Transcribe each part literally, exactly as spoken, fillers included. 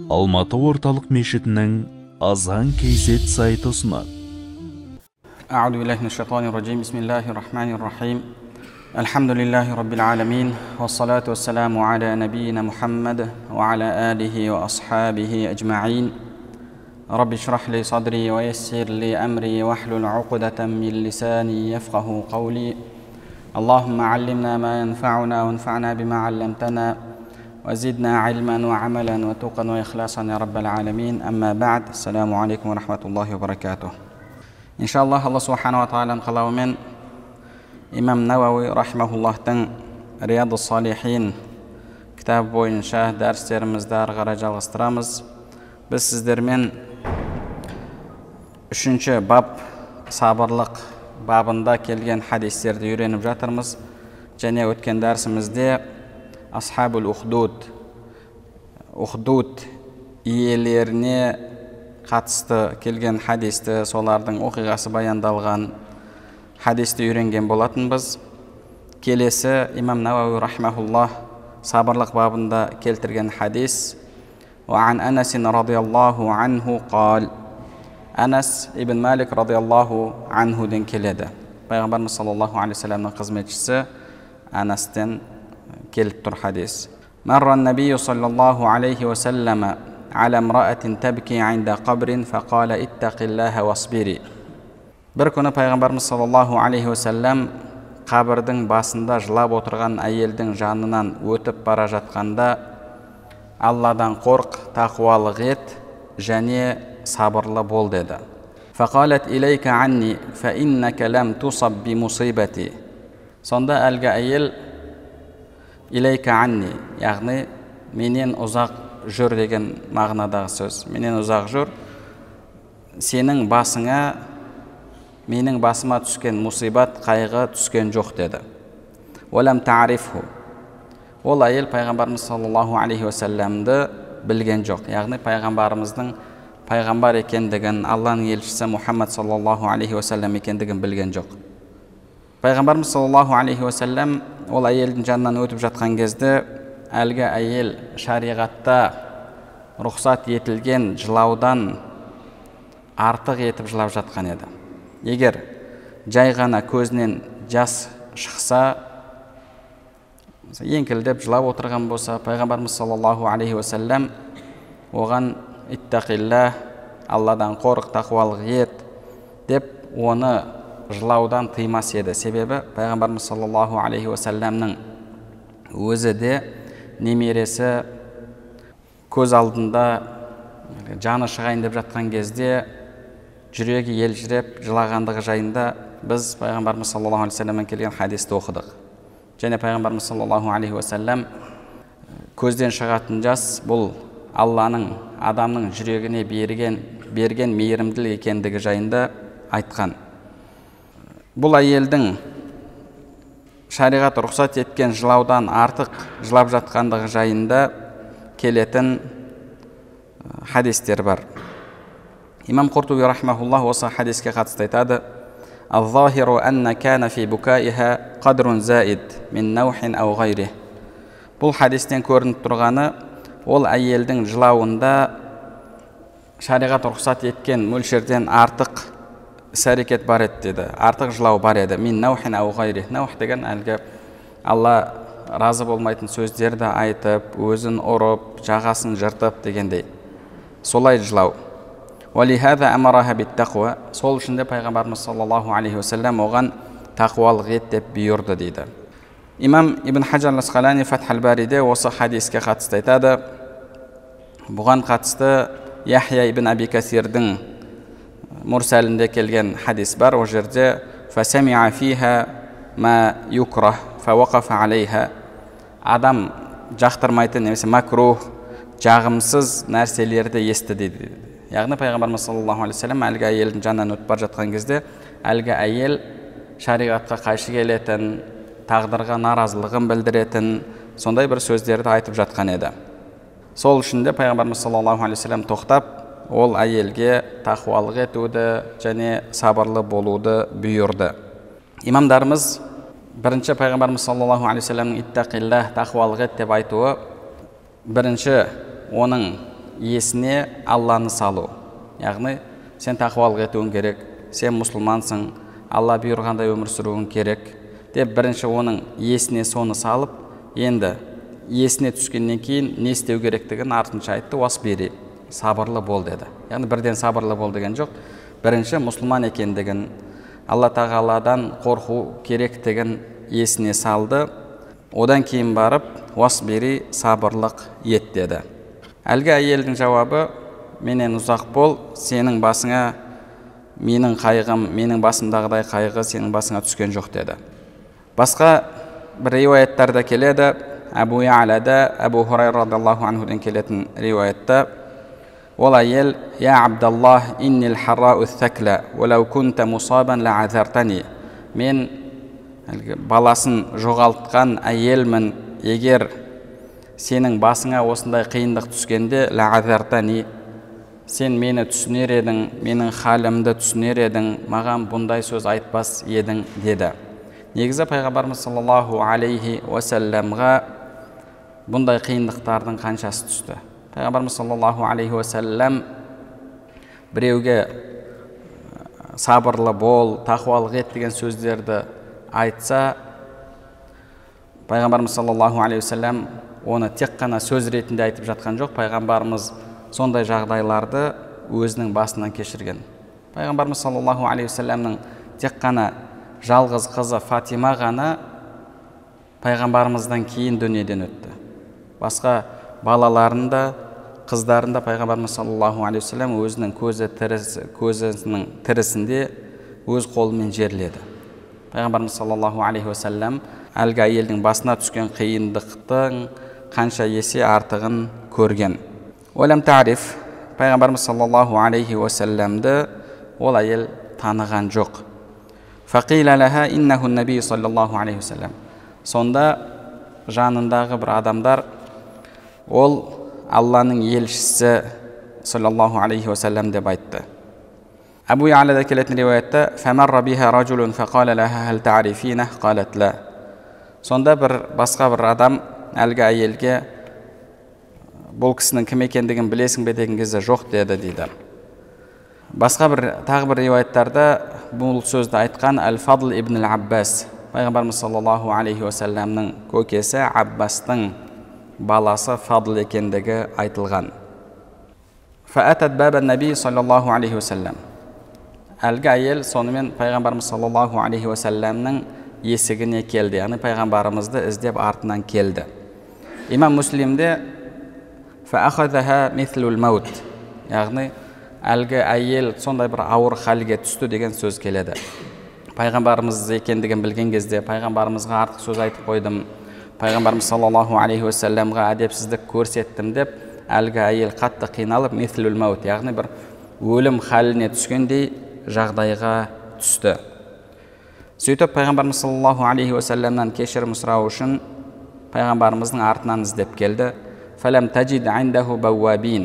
Алматы орталық мешітінің азан кейзет сайты ұсынады. أعوذ بالله من الشيطان الرجيم بسم الله الرحمن الرحيم الحمد لله رب العالمين والصلاة والسلام على نبينا محمد وعلى آله وأصحابه أجمعين رب اشرح لي صدري ويسر لي أمري واحلل عقدة من لساني يفقه قولي اللهم علمنا ما ينفعنا وانفعنا بما علمتنا وزدنا علما وعملا وتقا وإخلاصا يا رب العالمين أما بعد السلام عليكم ورحمة الله وبركاته إن شاء الله الله سبحانه وتعالى قال إمام نووي رحمه الله تن رياض الصالحين كتاب бойынша дәрістерімізді ары қарай жалғастырамыз. Біз сіздермен үшінші бап сабырлық бабында келген хадистерді үйреніп жатырмыз. Және өткен дәрісімізде асхабул ухдуд ухдуд иелеріне қатысты келген хадисті, солардың оқиғасы баяндалған хадисті үйренген болатынбыз. Келесі имам Науауи рахмахуллах сабырлық бабында келтірген хадис وعن أنس رضي الله عنه قال Анас ибн Малик радиаллаху анхуден келеді. Пайғамбарымыз саллаллаху алейхи вассаламның қызметшісі Анастен келіп тұр хадис. Марра набию саллаллаху алейхи вассалама аля имраатин табки инда қабрин фақала иттақиллаха васбири. Бір күні Пайғамбарымыз саллаллаху алейхи вассалам қабірдің басында жылап отырған әйелдің жанынан өтіп бара жатқанда Алладан қорқ, тақуалық ет және сабырлы бол деді. Фақалат илейка анни фа иннака лам тусаб би мусибати. Сонда әлгі әйел илейка анни, яғни менен ұзақ жүр деген мағынадағы сөз. Менен ұзақ жүр, сенің басыңа менің басыма түскен мусибат, қайғы түскен жоқ деді. Олам та'рифху. Ол әйел Пайғамбарымыз саллаллаху алейхи вассаламды білген жоқ. Яғни Пайғамбарымыздың пайғамбар екендігін, Алланың елшісі Мұхаммад саллаллаху алейхи вассалам екендігін білген жоқ. Пайғамбарымыз саллаллаху алейхи вассалам ол әйелдің жанынан өтіп жатқан кезде әлгі әйел шариғатта рұқсат етілген жылаудан артық етіп жылап жатқан еді. Егер жай ғана көзінен жас шықса, еңкілдеп жылап отырған болса, Пайғамбарымыз саллаллаху алейхи вассалам оған иттақиллах, Алладан қорық, тақуалық ет деп оны жылаудан тыймас еді. Себебі Пайғамбарымыз саллаллаху алейхи вассаламның өзі де немересі көз алдында жаны шығайын деп жатқан кезде жүрегі елжіреп жылағандығы жайында біз Пайғамбарымыз саллаллаху алейхи вассаламнан келген хадисті оқыдық. Және Пайғамбарымыз саллаллаху алейхи вассалам көзден шығатын жас бұл Алланың адамның жүрегіне берген берген мейірімділік екендігі жайында айтқан. Бұл әйелдің шариғат рұқсат еткен жылаудан артық жылап жатқандығы жайында келетін хадистер бар. Имам Құртуби рахмахуллах осы хадиске қатысты айтады: «Ал-захиру анна кана фи букаиха қадрун заид мин наухин ау ғайри». Бұл хадистен көрініп тұрғаны, ол әйелдің жылауында шариғат рұқсат еткен мөлшерден артық іс-әрекет бар еді деді. Артық жылау бар еді. Мин наухин ау ғайри. Наух деген әлгі Алла разы болмайтын сөздерді айтып, өзін ұрып, жағасын жыртып дегендей. Солай жылау. Валихаза амараха биттақуа. Сол үшін де Пайғамбарымыз саллаллаху алейхи вассалам оған тақуалық ет деп бұйырды дейді. Имам Ибн Хаджар ал-Асқалани Фатхул Бариде осы хадиске қатысты айтады. Бұған қатысты Яхья ибн Аби Касирдің мурсалінде келген хадис бар. Ол жерде фасамиа фиха ма юкрах фавақафа алейха. Адам жақтырмайтын немесе макрух, жағымсыз нәрселерді естіді дейді. Яғни Пайғамбарымыз саллаллаху алейхи вассалам әлгі әйелдің жанынан өтіп бара жатқан кезде әлгі әйел шариғатқа қайшы келетін, тағдырға наразылығын білдіретін сондай бір сөздерді айтып жатқан еді. Сол үшін де Пайғамбарымыз саллаллаху алейхи вассалам тоқтап, ол әйелге тақуалық етуді және сабырлы болуды бұйырды. Имамдарымыз бірінші Пайғамбарымыз саллаллаху алейхи вассаламның иттақиллах, тақуалық ет деп айтуы, бірінші оның есіне Алланы салу. Яғни сен тақуалық етуің керек, сен мұсылмансың, Алла бұйырғандай өмір сүруің керек деп бірінші оның есіне соны салып, енді есіне түскеннен кейін не істеу керектігін артынша айтты. Уасбири, сабырлы бол деді. Яғни бірден сабырлы бол деген жоқ. Бірінші мұсылман екендігін, Алла тағаладан қорқу керектігін есіне салды. Одан кейін барып, уасбири, сабырлық ет деді. Әлгі әйелдің жауабы, менен ұзақ бол, сенің басыңа менің қайғым, менің басымдағыдай қайғы сенің басыңа түскен жоқ деді. Басқа бір риуаяттарда келеді, Абу Я'лада, Абу Хурайра радиаллаху анхуден келетін риуаятта, ол әйел: «Я Абдаллах, иннил харрау thakla, валау кунта мусабан ла азартани». Мен баласын жоғалтқан әйелмін, егер сенің басыңа осындай қиындық түскенде ла азартани, сен мені түсінер едің, менің халімді түсінер едің, маған бұндай сөз айтпас едің деді. Негізі пайғамбарымыз саллаллаху алейхи уассаламға бұндай қиындықтардың қаншасы түсті. Пайғамбарымыз саллаллаху алейхи уассалам біреуге сабырлы бол, тақуалық ет деген сөздерді айтса, пайғамбарымыз саллаллаху алейхи уассалам оны тек қана сөз ретінде айтып жатқан жоқ. Пайғамбарымыз сондай жағдайларды өзінің басынан кешірген. Пайғамбарымыз саллаллаху алейхи уассаламның тек қана жалғыз қызы Фатима ғана пайғамбарымыздан кейін дүниеден өтті. Басқа балаларында, қыздарында пайғамбарымыз саллаллаху алейхи уассалам өзінің көзі тірісі, көзінің тірісінде өз қолымен жерледі. Пайғамбарымыз саллаллаху алейхи уассалам әлгі әйелдің басына түскен қиындықтың қанша есе артығын көрген. Олам тариф, пайғамбарымыз саллаллаху алейхи уассаламды ол әйел таныған жоқ. Фақила лаха иннаху наби саллаллаху алейхи уассалам. Сонда жанындағы бір адамдар, ол Алланың елшісі саллаллаху алейхи уассалам деп айтты. Абу Я'лада келетін риуаятта, фамарра биха ражулун фақала лаха хал та'рифина, қалат ла. Сонда бір басқа бір адам әлгі әйелге, бұл кісінің кім екендігін білесің бе деген кезде, жоқ деді дейді. Басқа бір тағы бір риуаяттарда бұл сөзді айтқан Әл-Фадл ибн Аббас, пайғамбарымыз саллаллаху алейхи уассаламның көкесі Аббастың баласы Фадл екендігі айтылған. Фаатат баба наби саллаллаху алейхи уассалам. Әлгі әйел сонымен пайғамбарымыз саллаллаху алейхи уассаламның есігіне келді, яғни пайғамбарымызды іздеп артынан келді. Имам Муслимде фаахазаха мислул маут, яғни әлгі әйел сондай бір ауыр халге түсті деген сөз келеді. Пайғамбарымыз екендігін білген кезде пайғамбарымызға артық сөз айтып қойдым, пайғамбарымыз саллаллаху алейхи уассаламға әдепсіздік көрсеттім деп, әлгі әйел қатты қиналып мислул маут, яғни бір өлім халіне түскендей жағдайға түсті. Сөйтіп пайғамбарымыз саллаллаху алейхи уассаламнан кешірім сұрау үшін пайғамбарымыздың артынан іздеп келді. Фалам таджид индаху бауабин.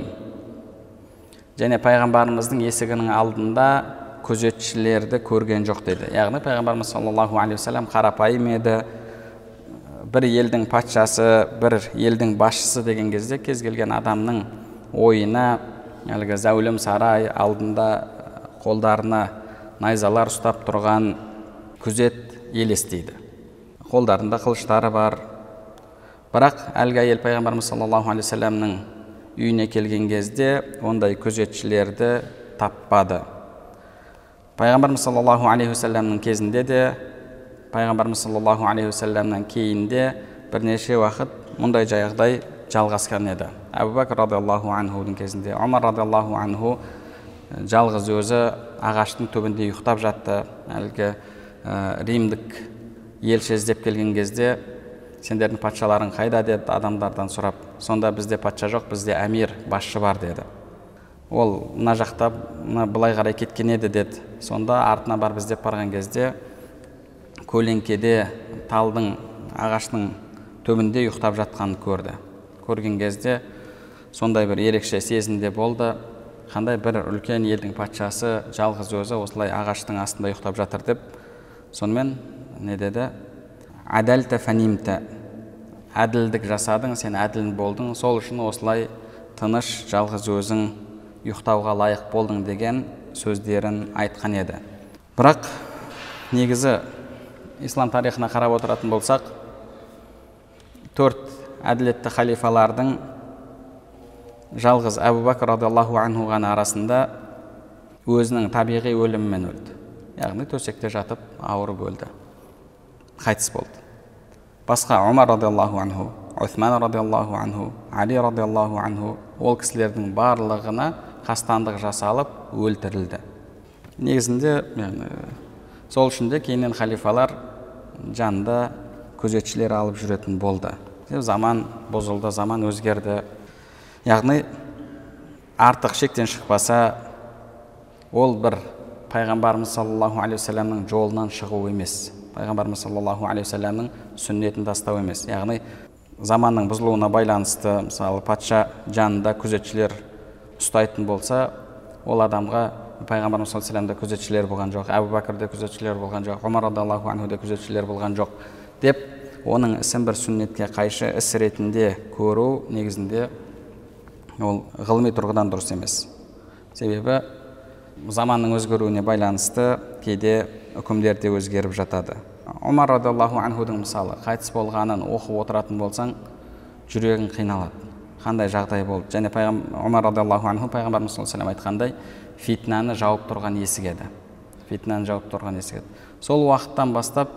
Және пайғамбарымыздың есігінің алдында күзетшілерді көрген жоқ деді. Яғни пайғамбарымыз саллаллаху алейхи уассалам қарапайым еді. Бір елдің патшасы, бір елдің басшысы деген кезде кез келген адамның ойына әлгі зәулім сарай алдында қолдарына найзалар ұстап тұрған күзет елестейді. Қолдарында қылыштары бар. Бірақ әлгі әйел пайғамбарымыз саллаллаху алейхи уассаламның үйіне келген кезде ондай күзетшілерді таппады. Пайғамбарымыз саллаллаху алейхи уассаламның кезінде де, пайғамбарымыз саллаллаху алейхи уассаламнан кейінде бірнеше уақыт мұндай жағдай жалғасқан еді. Абу Бәкір радиаллаху анхудың кезінде, Омар радиаллаху анху жалғыз өзі ағаштың түбінде ұйықтап жатты. Әлгі римдік елші іздеп келген кезде, сендердің патшаларың қайда деді адамдардан сұрап. Сонда бізде патша жоқ, бізде әмир, басшы бар деді. Ол мына жақта былай қарай кеткен еді деді. Сонда артына бар біздеп барған кезде көлеңкеде талдың ағаштың түбінде ұйықтап жатқанын көрді. Көрген кезде сондай бір ерекше сезімде болды. Қандай бір үлкен елдің патшасы жалғыз өзі осылай ағаштың астында ұйықтап жатыр деп. Сонымен не деді? Адалта фанимта. Әділдік жасадың, сен әділ болдың, сол үшін осылай тыныш жалғыз өзің ұйықтауға лайық болдың деген сөздерін айтқан еді. Бірақ негізі ислам тарихына қарап отыратын болсақ, төрт әділетті халифалардың жалғыз Әбу Бәкір радиаллаху анху ғана арасында өзінің табиғи өлімімен өлді. Яғни төсекте жатып ауырып өлді, қайтыс болды. Басқа Омар радиаллаху анху, Усман радиаллаху анху, Али радиаллаху анху, ол кісілердің барлығына қастандық жасалып өлтірілді. Негізінде сол үшін де кейіннен халифалар жанында күзетшілер алып жүретін болды. Заман бұзылды, заман өзгерді. Яғни артық шектен шықпаса, ол бір пайғамбарымыз саллаллаху алейхи уассаламның жолынан шығу емес, пайғамбарымыз саллаллаху алейхи уассаламның сүннетін тастау емес. Яғни заманның бұзылуына байланысты, мысалы патша жанында күзетшілер ұстайтын болса, ол адамға пайғамбарымыз саллаллаху алейхи уассаламда күзетшілер болған жоқ, Әбу Бәкірде күзетшілер болған жоқ, Омар радиаллаху анхуде күзетшілер болған жоқ деп, оның ісін бір сүннетке қайшы іс ретінде көру негізінде ол ғылыми тұрғыдан дұрыс емес. Себебі заманның өзгеруіне байланысты кейде үкімдер де өзгеріп жатады. Омар радиаллаху анхудың мысалы қайтыс болғанын оқып отыратын болсаң, жүрегің қиналады. Қандай жағдай болды? Және Омар радиаллаху анху пайғамбарымыз саллаллаху алейхи уассалам айтқандай, фитнаны жауып тұрған есік еді. Фитнаны жауып тұрған есік еді. Сол уақыттан бастап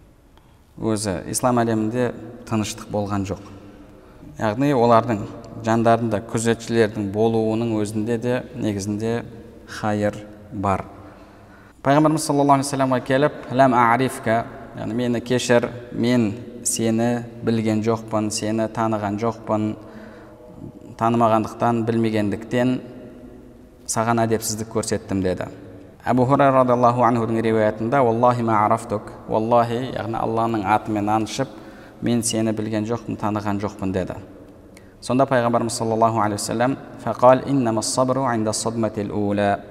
өзі ислам әлемінде тыныштық болған жоқ. Яғни олардың жандарында күзетшілердің болуының өзінде де негізінде хайыр бар. Пайғамбарымыз саллаллаху алейхи уассаламға келіп, ләм а'рифка, яғни мені кешір, мен сені білген жоқпын, сені таныған жоқпын, танымағандықтан, білмегендіктен саған әдепсіздік көрсеттім деді. Әбу Хурайра радиаллаху анхудың риуаятында, «Валлахи ма арафтук», «Валлахи», яғни Алланың атымен аншып, мен сені білген жоқпын, таныған жоқпын деді. Сонда пайғамбарымыз саллаллаху алейхи уассалам, «Фақал иннама сабру инда садматил ула».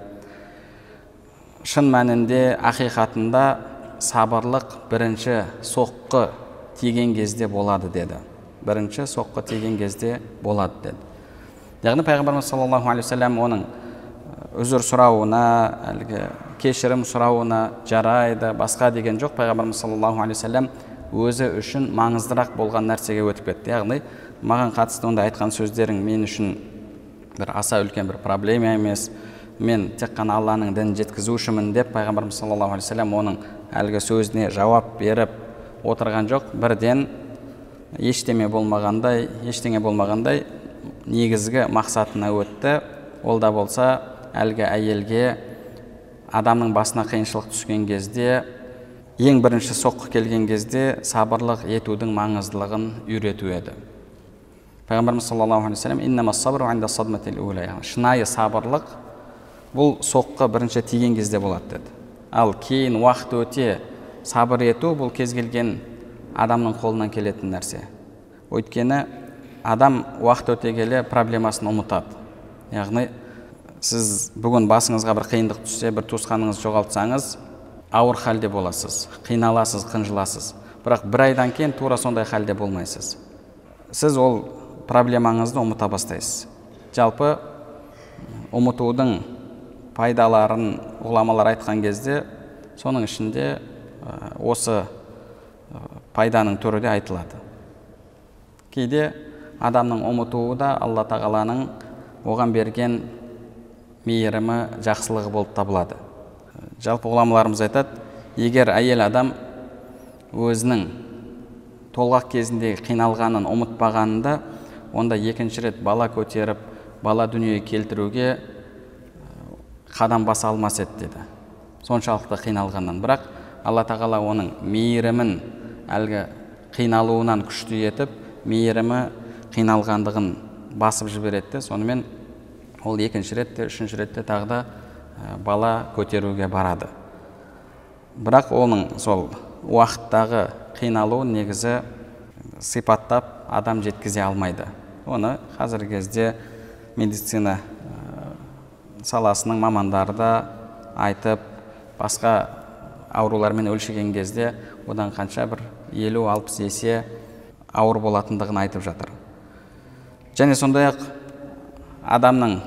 Шын мәнінде, ақиқатында сабырлық бірінші соққы тиген кезде болады деді. Бірінші соққы тиген кезде болады деді. Яғни пайғамбарымыз саллаллаху алейхи уассалам оның үзір сұрауына, әлгі кешірім сұрауына жарайды, басқа деген жоқ. Пайғамбарымыз саллаллаху алейхи уассалам өзі үшін маңыздырақ болған нәрсеге өтіп кетті. Яғни маған қатысты онда айтқан сөздерің мен үшін бір аса үлкен бір проблема емес, мен тек қана Алланың дінін жеткізушімін деп пайғамбарымыз саллаллаху алейхи уассалам оның әлгі сөзіне жауап беріп отырған жоқ. Бірден ештеме болмағандай, ештеңе болмағандай негізгі мақсатына өтті. Ол да болса әлгі әйелге адамның басына қиыншылық түскен кезде, ең бірінші соққы келген кезде сабырлық етудің маңыздылығын үйрету еді. Пайғамбарымыз саллаллаху алейхи уассалам, «Иннама сабру инда садматил ула», шынайы сабырлық бұл соққы бірінші тиген кезде болады деді. Ал кейін уақыт өте сабыр ету бұл кез келген адамның қолынан келетін нәрсе. Өйткені адам уақыт өте келе проблемасын ұмытады. Яғни сіз бүгін басыңызға бір қиындық түссе, бір туысқаныңыз жоғалтсаңыз, ауыр халде боласыз, қиналасыз, қынжыласыз. Бірақ бір айдан кейін тура сондай халде болмайсыз. Сіз ол проблемаңызды ұмыта бастайсыз. Жалпы ұмытудың пайдаларын ғұламалар айтқан кезде, соның ішінде осы пайданың түрі де айтылады. Кейде адамның ұмытуы да Алла тағаланың оған берген мейірімі, жақсылығы болып табылады. Жалпы ғұламаларымыз айтады, егер әйел адам өзінің толғақ кезінде қиналғанын ұмытпағанында, онда екінші рет бала көтеріп, бала дүниеге келтіруге қадам баса алмас еді деді. Соншалықты қиналғаннан. Бірақ Алла тағала оның мейірімін әлгі қиналуынан күшті етіп, мейірімі қиналғандығын басып жібереді. Сонымен ол екінші ретте, үшінші ретте тағы да бала көтеруге барады. Бірақ оның сол уақыттағы қиналу негізі сипаттап адам жеткізе алмайды. Оны қазіргі кезде медицина саласының мамандары да айтып, басқа аурулармен өлшеген кезде одан қанша бір елу алпыс есе ауыр болатындығын айтып жатыр. Және сондай-ақ адамның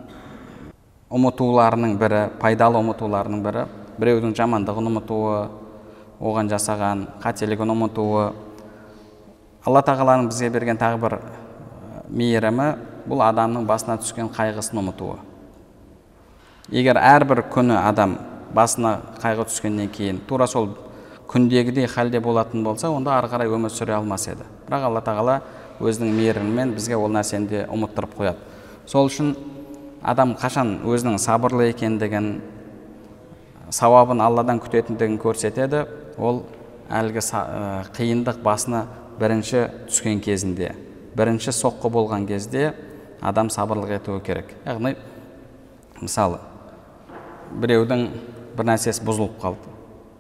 ұмытуларының бірі, пайдалы ұмытуларының бірі, біреудің жамандығын ұмытуы, оған жасаған қателігін ұмытуы. Алла тағаланың бізге берген тағы бір мейірімі, бұл адамның басына түскен қайғысын ұмытуы. Егер әрбір күні адам басына қайғы түскеннен кейін тура сол күндегідей халде болатын болса, онда ары қарай өмір сүре алмас еді. Бірақ Алла тағала өзінің мейірімімен бізге ол нәрсені де ұмыттырып қояды. Сол үшін адам қашан өзінің сабырлы екендігін, сауабын Алладан күтетіндігін көрсетеді, ол әлгі қиындық басына бірінші түскен кезінде, бірінші соққы болған кезде адам сабырлық етуі керек. Яғни, мысалы, біреудің бір нәрсесі бұзылып қалды,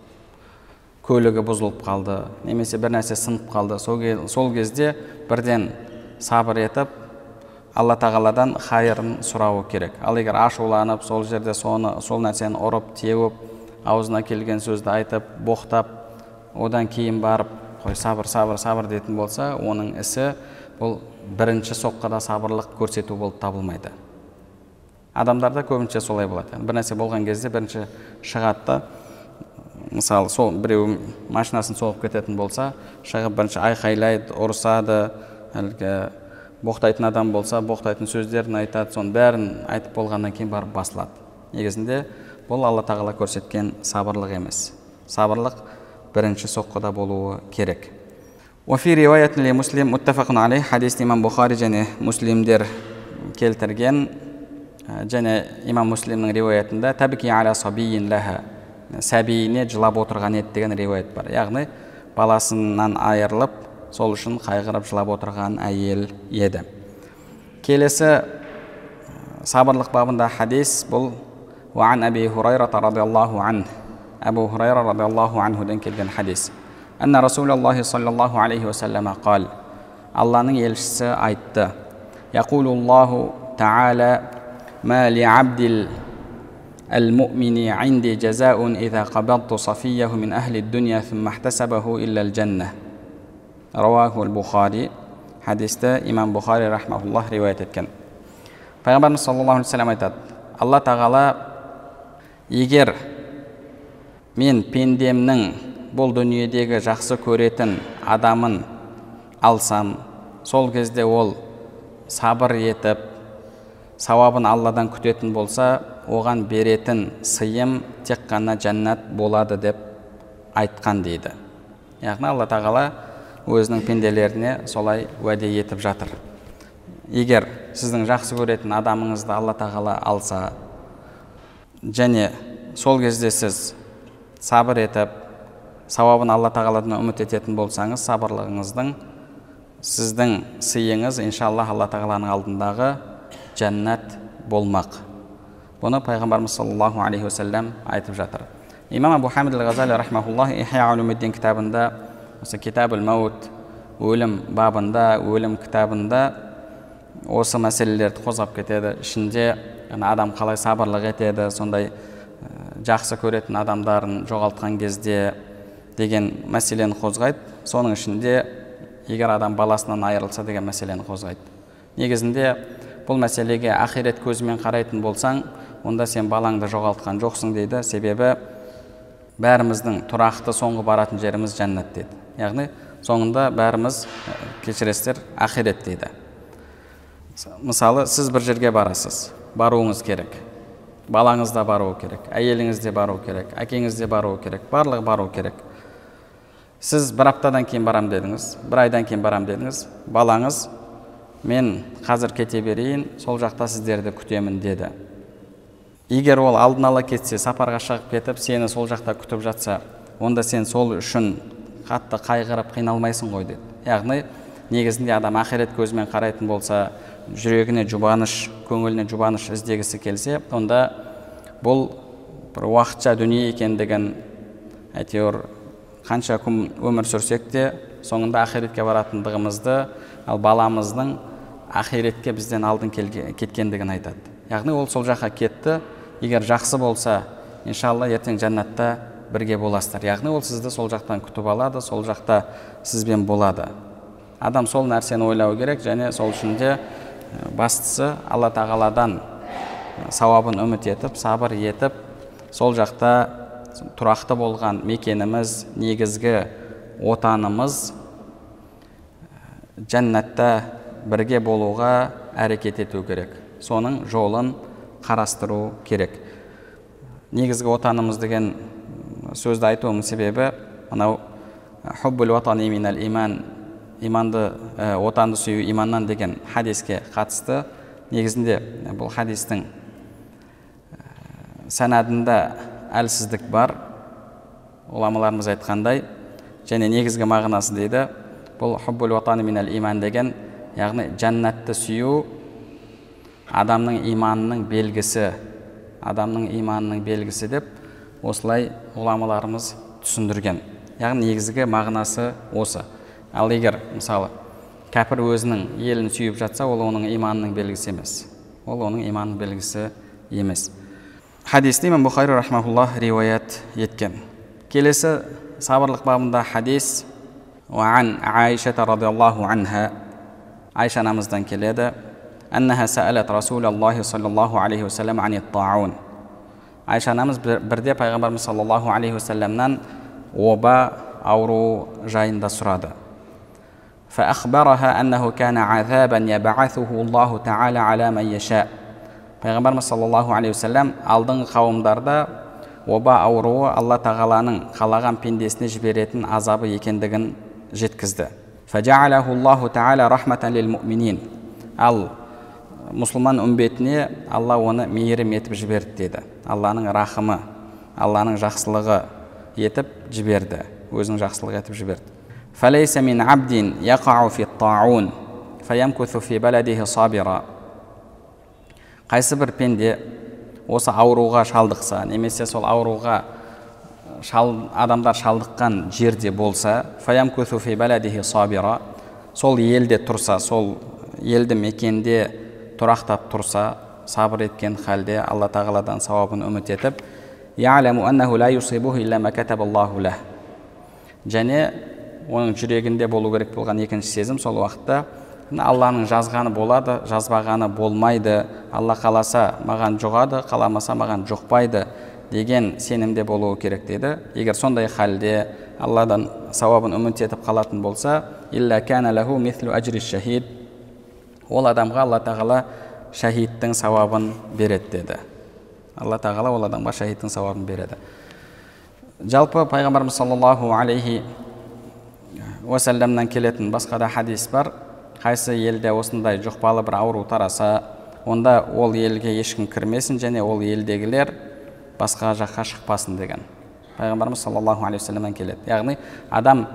көлігі бұзылып қалды, немесе бір нәрсе сынып қалды. Сол кезде бірден сабыр етіп, Алла тағаладан хайырын сұрауы керек. Ал егер ашуланып, сол жерде соны, сол нәрсені ұрып, теуіп, аузына келген сөзді айтып, боқтап, одан кейін барып, қой сабыр, сабыр, сабыр дейтін болса, оның ісі бұл бірінші соққыда сабырлық көрсету болып табылмайды. Адамдарда көбінше солай болады. Бір нәрсе болған кезде бірінші шығады. Мысалы, сол біреу машинасын соғып кететін болса, шығып бірінші айқайлайды, ұрысады, әлгі боқтайтын адам болса, боқтайтын сөздерін айтады, соның бәрін айтып болғаннан кейін барып басылады. Негізінде бұл Алла тағала көрсеткен сабырлық емес. Сабырлық бірінші соққыда болуы керек. Уафи риуаятн ли муслим муттафақун алейх, хадисті имам Бухари және муслимдер келтірген, және имам Муслимнің риуаятында табики аля сабийин лаха, сәбиіне жылап отырған еді деген риуаят бар. Яғни баласынан айырылып, сол үшін қайғырып жылап отырған әйел еді. Келесі сабырлық бабында хадис бұл Уан Аби Хурайрата радиаллаху ан, Абу Хурайра радиаллаху анхуден келген хадис. Анна Расулаллахи саллаллаху алейхи вассалама қал, Алланың елшісі айтты: Яқулуллаху та'ала ма ли абдил المؤمن عندي جزاء إذا قبضت صفيه من أهل الدنيا ثم احتسبه إلا الجنة. رواه البخاري. Hadisті имам Бухари рахмахуллах риуаят еткен. Пайғамбарымыз саллаллаху алейхи ва саллям айтады: Алла тағала, егер мен пендемнің бұл дүниедегі жақсы көретін адамын алсам, сол кезде ол сабыр етіп, сауабын Алладан күтетін болса, оған беретін сыйым тек қана жәннат болады деп айтқан дейді. Яғни Алла тағала өзінің пенделеріне солай уәде етіп жатыр. Егер сіздің жақсы көретін адамыңызды Алла тағала алса, және сол кезде сіз сабыр етіп, сауабын Алла тағаладан үміт ететін болсаңыз, сабырлығыңыздың, сіздің сыйыңыз иншаллах Алла тағаланың алдындағы жәннат болмақ. Бұны пайғамбарымыз саллаллаху алейхи ва саллям айтып жатыр. Имам Абу Хамид ал-Ғазали рахмахуллах Ихя улумиддин кітабында, осы Китабул Маут, өлім бабында, өлім кітабында осы мәселелерді қозғап кетеді. Ішінде адам қалай сабырлық етеді, сондай жақсы көретін адамдарын жоғалтқан кезде деген мәселені қозғайды. Соның ішінде егер адам баласынан айырылса деген мәселені қозғайды. Негізінде бұл мәселеге ақирет көзімен қарайтын болсаң, онда сен балаңды жоғалтқан жоқсың дейді. Себебі бәріміздің тұрақты соңғы баратын жеріміз жәннат дейді. Яғни соңында бәріміз, кешіресіздер, ақирет дейді. Мысалы, сіз бір жерге барасыз, баруыңыз керек. Балаңыз да баруы керек, әйеліңіз де баруы керек, әкеңіз де баруы керек, барлығы баруы керек. Сіз бір аптадан кейін барам дедіңіз, бір айдан кейін барам дедіңіз, балаңыз: мен қазір кете берейін, сол жақта сіздерді күтемін деді. Егер ол алдын ала кетсе, сапарға шығып кетіп, сені сол жақта күтіп жатса, онда сен сол үшін қатты қайғырып қиналмайсың ғой деді. Яғни негізінде адам ақирет көзімен қарайтын болса, жүрегіне жұбаныш, көңіліне жұбаныш іздегісі келсе, онда бұл бір уақытша дүние екендігін, әйтеуір қанша күн өмір сүрсек те, соңында ақиретке баратындығымызды, ал баламыздың ақиретке бізден алдын кеткендігін айтады. Яғни ол сол жаққа кетті. Егер жақсы болса, иншалла ертең жәннатта бірге боласыздар. Яғни ол сізді сол жақтан күтіп алады, сол жақта сізбен болады. Адам сол нәрсені ойлау керек, және сол үшін де бастысы Алла тағаладан сауабын үміт етіп, сабыр етіп, сол жақта тұрақты болған мекеніміз, негізгі отанымыз жәннатта бірге болуға әрекет ету керек. Соның жолын қарастыру керек. Негізгі отанымыз деген сөзді айтуымның себебі мынау хуббул ватани минал иман, иманды отанды сүю иманнан деген хадиске қатысты. Негізінде бұл хадистің санадында әлсіздік бар, ғұламаларымыз айтқандай, және негізгі мағынасы дейді, бұл хуббул ватани минал иман деген, яғни жәннатты сүю адамның иманының белгісі, адамның иманының белгісі деп осылай ғұламаларымыз түсіндірген. Яғни негізгі мағынасы осы. Ал егер мысалы кәпір өзінің елін сүйіп жатса, ол оның иманының белгісі емес. Ол оның иманының белгісі емес. Хадисті имам Бухари рахмахуллах риуаят еткен. Келесі сабырлық бабында хадис وعن عائشة رضي الله عنها Айша анамыздан келеді. أنها سألت رسول الله صلى الله عليه وسلم عن الطاعون. Айша анамыз бірде пайғамбарымыз саллаллаху алейхи уассаламнан оба ауру жайында сұрады. فأخبرها أنه كان عذابا يبعثه الله تعالى على من يشاء. Пайғамбарымыз саллаллаху алейхи уассалам алдыңғы қауымдарда оба ауруы Алла тағаланың қалаған пендесіне жіберетін азабы екендігін жеткізді. فجعله الله تعالى رحمة للمؤمنين. Ал мұсылман үмбетіне Алла оны мейірім етіп жіберді деді. Алланың рахымы, Алланың жақсылығы етіп жіберді, өзінің жақсылығы етіп жіберді. فليس من عبد يقع في الطاعون فيمكث في بلده صابرا. Қайсы бір пенде осы ауруға шалдықса, немесе сол ауруға шал, адамдар шалдыққан жерде болса, فيمكث في بلده صابرا, сол елде тұрса, сол елді мекенде тұрақтап тұрса, сабыр еткен халде Алла тағаладан сауабын үміт етіп, يعلم أنه لا يصيبه إلا ما كتب الله له. Және оның жүрегінде болу керек болған екінші сезім сол уақытта Алланың жазғаны болады, жазбағаны болмайды, Алла қаласа маған жұғады, қаламаса маған жұқпайды деген сенімде болуы керек деді. Егер сондай халде Алладан сауабын үміт етіп қалатын болса, илля кана лаху мислу ажри шахид, ол адамға Алла тағала шахидтің сауабын береді деді. Алла тағала ол адамға шахидтің сауабын береді. Жалпы пайғамбарымыз саллаллаху алейхи уассаламнан келетін басқа да хадис бар. Қайсы елде осындай жұқпалы бір ауру тараса, онда ол елге ешкім кірмесін, және ол елдегілер басқа жаққа шықпасын деген. Пайғамбарымыз саллаллаху алейхи уассаламнан келеді. Яғни адам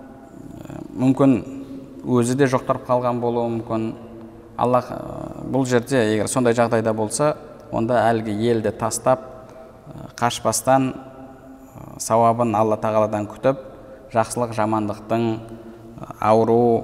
мүмкін өзі де жұқтырып қалған болуы мүмкін. Алла бұл жерде егер сондай жағдайда болса, онда әлгі елді тастап қашпастан сауабын Алла тағаладан күтіп, жақсылық жамандықтың, ауру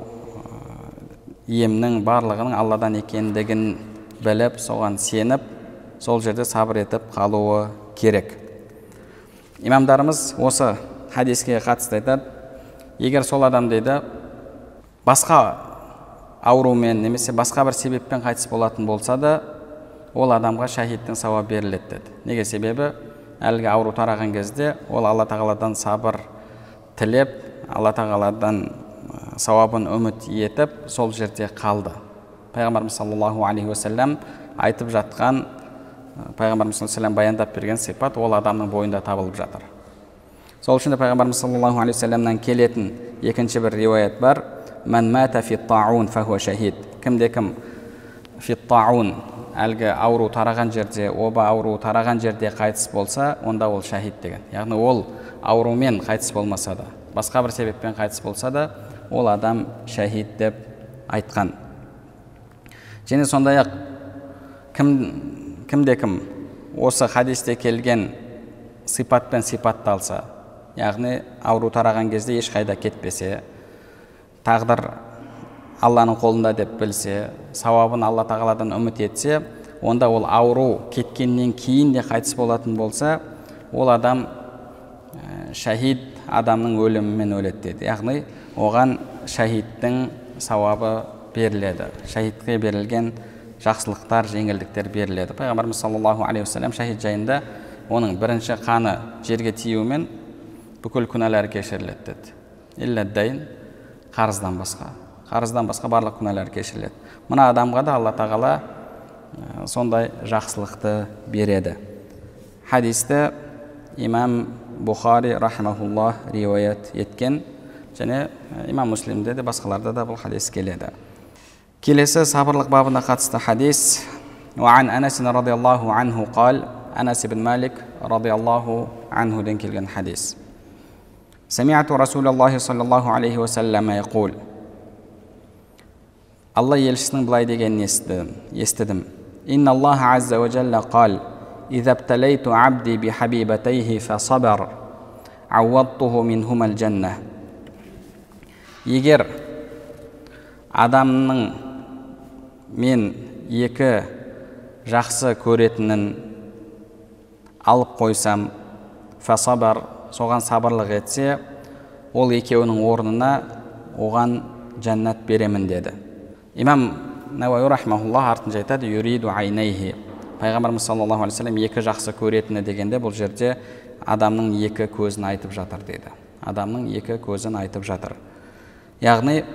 емнің барлығының Алладан екендігін біліп, соған сеніп, сол жерде сабыр етіп қалуы керек. Имамдарымыз осы хадиске қатысты айтады, егер сол адам дейді басқа аурумен немесе басқа бір себеппен қайтыс болатын болса да, ол адамға шахидтің сауабы беріледі деді. Неге себебі әлгі ауру тараған кезде ол Алла тағаладан сабыр тілеп, Алла тағаладан сауабын үміт етіп, сол жерде қалды. Пайғамбарымыз саллаллаху алейхи уассалам айтып жатқан, пайғамбарымыз саллаллаху алейхи уассалам баяндап берген сипат ол адамның бойында табылып жатыр. Сол үшін де пайғамбарымыз саллаллаху алейхи уассаламнан келетін екінші бір риуаят бар. Ман мата фи таун фахуа шахид. Кімде кім фи таун, әлгі ауру тараған жерде, оба ауру тараған жерде қайтыс болса, онда ол шахид деген. Яғни ол аурумен қайтыс болмаса да, басқа бір себеппен қайтыс болса да, ол адам шахид деп айтқан. Және сондай-ақ кім кімде кім осы хадисте келген сипатпен сипатталса, яғни ауру тараған кезде ешқайда кетпесе, тағдыр Алланың қолында деп білсе, сауабын Алла тағаладан үміт етсе, онда ол ауру кеткеннен кейін де қайтыс болатын болса, ол адам шахид адамның өлімімен өледі деді. Яғни оған шахидтің сауабы беріледі, шахидке берілген жақсылықтар, жеңілдіктер беріледі. Пайғамбарымыз саллаллаху алейхи уассалам шахид жайында оның бірінші қаны жерге тиюімен бүкіл күнәлары кешіріледі деді. Илля дайын, қарыздан басқа. Қарыздан басқа барлық күнәлар кешіріледі. Мына адамға да Алла тағала сондай жақсылықты береді. Хадисті имам Бухари рахимахуллах риуаят еткен, және имам Муслимде де басқаларда да бұл хадис келеді. Келесі сабырлық бабына қатысты хадис. Уан Анас радиаллаху анху қал, Анас ибн Малик радиаллаху анхуден келген хадис. Самиату Расулаллахи саллаллаху алейхи уассалам яқул. Алла елшісінің былай дегенін естідім. Инна Аллаха азза ва джалла қал, إذا ابتليت عبدي بحبيبتيه فصبر عوضته منهما الجنة. Егер адамның мен екі жақсы көретінін алып қойсам, фасабар, соған сабырлық етсе, ол екеуінің орнына оған жәннат беремін деді. Имам Науаи рахимахуллах артынша айтады, юриду айнайхи. Пайғамбарымыз саллаллаху алейхи вассалам екі жақсы көретіні дегенде бұл жерде адамның екі көзін айтып жатыр дейді. Адамның екі көзін айтып жатыр. Яғни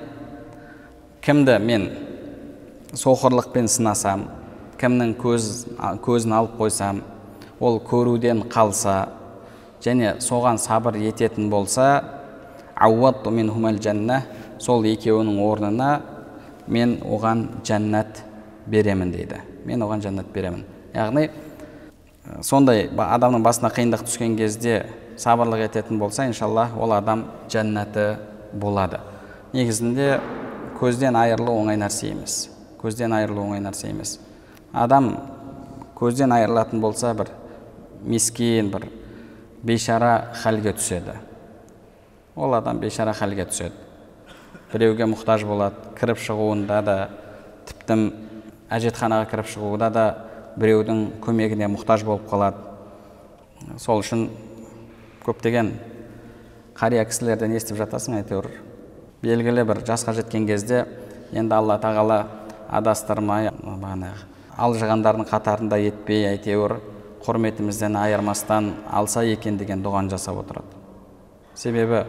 кімді мен соқырлықпен сынасам, кімнің көз, көзін алып қойсам, ол көруден қалса және соған сабыр ететін болса, ауатту минхумал жанна, сол екеуінің орнына мен оған жәннат беремін дейді. Мен оған жәннат беремін. Яғни сондай адамның басына қиындық түскен кезде сабырлық ететін болса, иншаллах, ол адам жәннаты болады. Негізінде көзден айырылу оңай нәрсе емес. Көзден айырылу оңай нәрсе емес. Адам көзден айырылатын болса, бір мискин, бір бейшара халге түседі. Ол адам бейшара халге түседі. Біреуге мұқтаж болады, кіріп шығуында да, тіптім әжетханаға кіріп шығуда да біреудің көмегіне мұқтаж болып қалады. Сол үшін көптеген қария кісілерден естіп жатасың, әйтеуір белгілі бір жасқа жеткен кезде енді Алла тағала адастырмай, алжығандардың қатарында етпей, әйтеуір құрметімізден айырмастан алса екен деген дұғаны жасап отырады. Себебі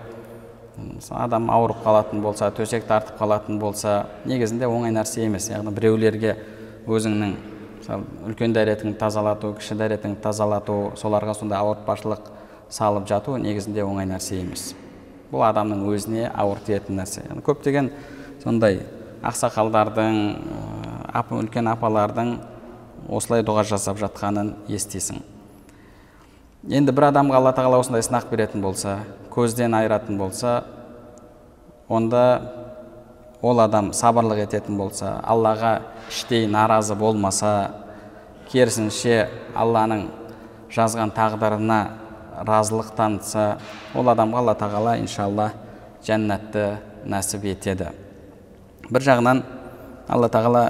адам ауырып қалатын болса, төсек тартып қалатын болса, негізінде оңай нәрсе емес. Яғни біреулерге өзіңнің үлкен дәретіңді тазалату, кіші дәретіңді тазалату, соларға сондай ауыртпашылық салып жату негізінде оңай нәрсе емес. Бұл адамның өзіне ауыр тиетін нәрсе. Яғни көптеген сондай ақсақалдардың, үлкен апалардың осылай дұға жасап жатқанын естисің. Енді бір адамға Алла тағала осындай сынақ беретін болса, көзден айыратын болса, онда ол адам сабырлық ететін болса, Аллаға іштей наразы болмаса, керісінше Алланың жазған тағдырына разылық танытса, ол адамға Алла тағала иншалла жәннатты нәсіп етеді. Бір жағынан Алла тағала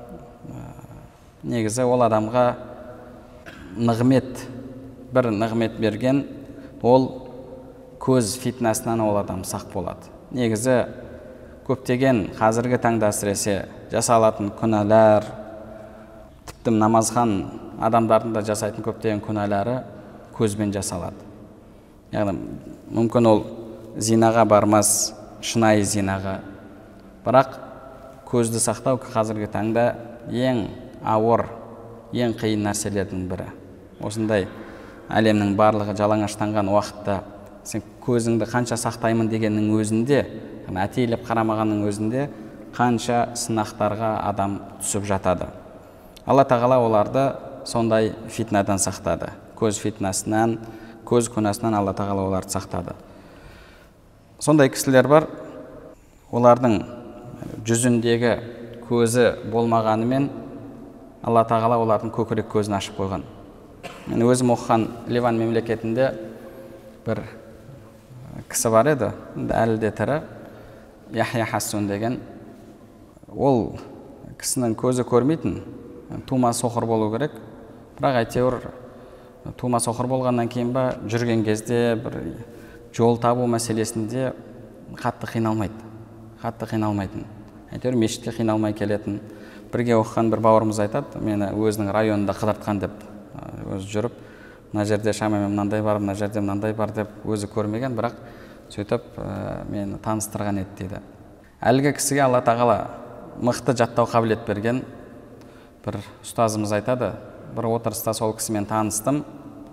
негізі ол адамға нығмет, бір нығмет берген, ол көз фитнасынан ол адам сақ болады. Негізі көптеген қазіргі таңда әсіресе жасалатын күнәлар, тіптім намазхан адамдардың да жасайтын көптеген күнәлары көзбен жасалады. Яғни мүмкін ол зинаға бармас, шынайы зинаға. Бірақ көзді сақтау қазіргі таңда ең ауыр, ең қиын нәрселердің бірі. Осындай әлемнің барлығы жалаңаштанған уақытта сен көзіңді қанша сақтаймын дегеннің өзінде, әтейлеп қарамағанның өзінде қанша сынақтарға адам түсіп жатады. Алла тағала оларды сондай фитнадан сақтады. Көз фитнасынан, көз күнәсінен Алла тағала оларды сақтады. Сондай кісілер бар, олардың жүзіндегі көзі болмағанымен Алла тағала олардың көкірек көзін ашып қойған. Мен өзім оқыған Ливан мемлекетінде бір кісі бар еді, әлі де тірі, Яхия Хассун деген. Ол кісінің көзі көрмейтін, тума соқыр болу керек. Бірақ әйтеуір тума соқыр болғаннан кейін ба, жүрген кезде бір жол табу мәселесінде қатты қиналмайды. Қатты қиналмайтын. әйтеуір мешітке қиналмай келетін. Бірге оқыған бір бауырымыз айтады, мені өзінің районында қыдыртқан деп, өзі жүріп, мына жерде шамамен мынандай бар, мына жерде мынандай бар деп өзі көрмеген, бірақ сөйтіп мені таныстырған еді дейді. Әлгі кісіге Алла тағала мықты жаттау қабілет берген. Бір ұстазымыз айтады, бір отырыста сол кісімен таныстым,